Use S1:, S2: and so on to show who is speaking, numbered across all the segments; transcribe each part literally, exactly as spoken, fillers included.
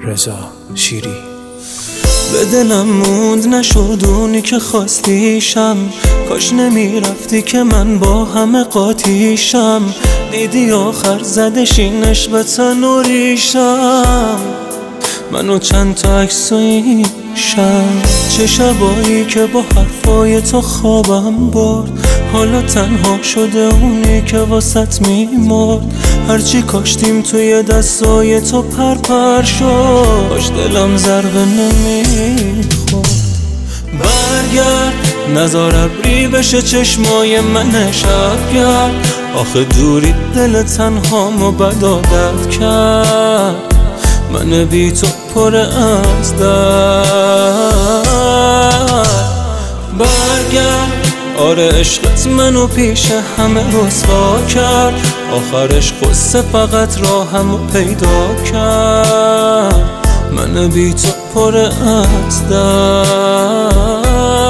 S1: رضا شیری.
S2: به دلم موند نشد اونی که خواستیشم، کاش نمیرفتی که من با همه قاطیشم. دیدی آخر زدش این عشق به تن و ریشم، منو چند تا عکس و ایشم. چه شبایی که با حرفای تو خوابم برد، حالا تنها شده اونی که واسط میمرد. هرچی کاشتیم توی دستای تو پر پر شد، باش دلم ضربه نمیخورد. برگرد نزار ابری بشه چشمای من شبگرد، آخه دوری دل تنهامو بد عادت کرد. من بی تو پر از درد. برگرد آره عشقت منو پیش همه رسوا کرد، آخرش قصه فقط راهمو پیدا کرد. من بی تو پر از درد.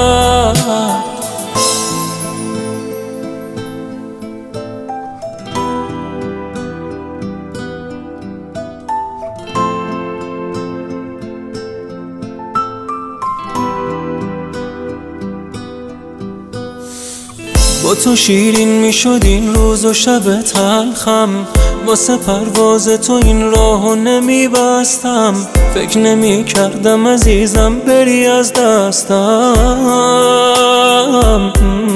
S2: با تو شیرین میشد این روز و شب تلخم، واسه پرواز تو این راهو نمیبستم. فکر نمی کردم عزیزم بری از دستم.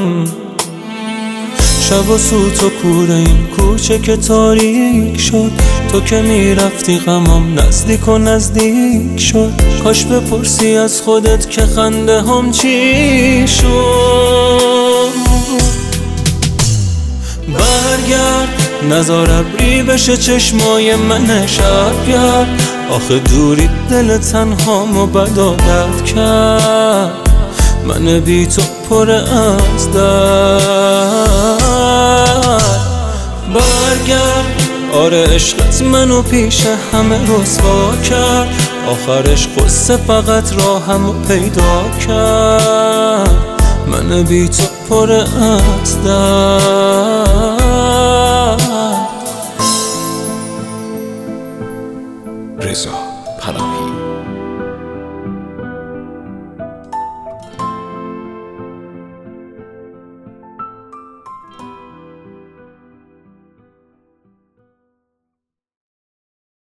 S2: شب و سوت و کوره این کوچه که تاریک شد، تو که میرفتی غمام نزدیک و نزدیک شد. کاش بپرسی از خودت که خنده هم چی شد. برگرد نزار ابری بشه چشمای من شبگرد، آخه دوری دل تنهامو بد عادت کرد. من بی تو پر از درد. برگرد آره عشقت منو پیش همه رسوا کرد، آخرش قصه فقط راهمو پیدا کرد. من بی تو پر از درد.
S1: رضا پناهی.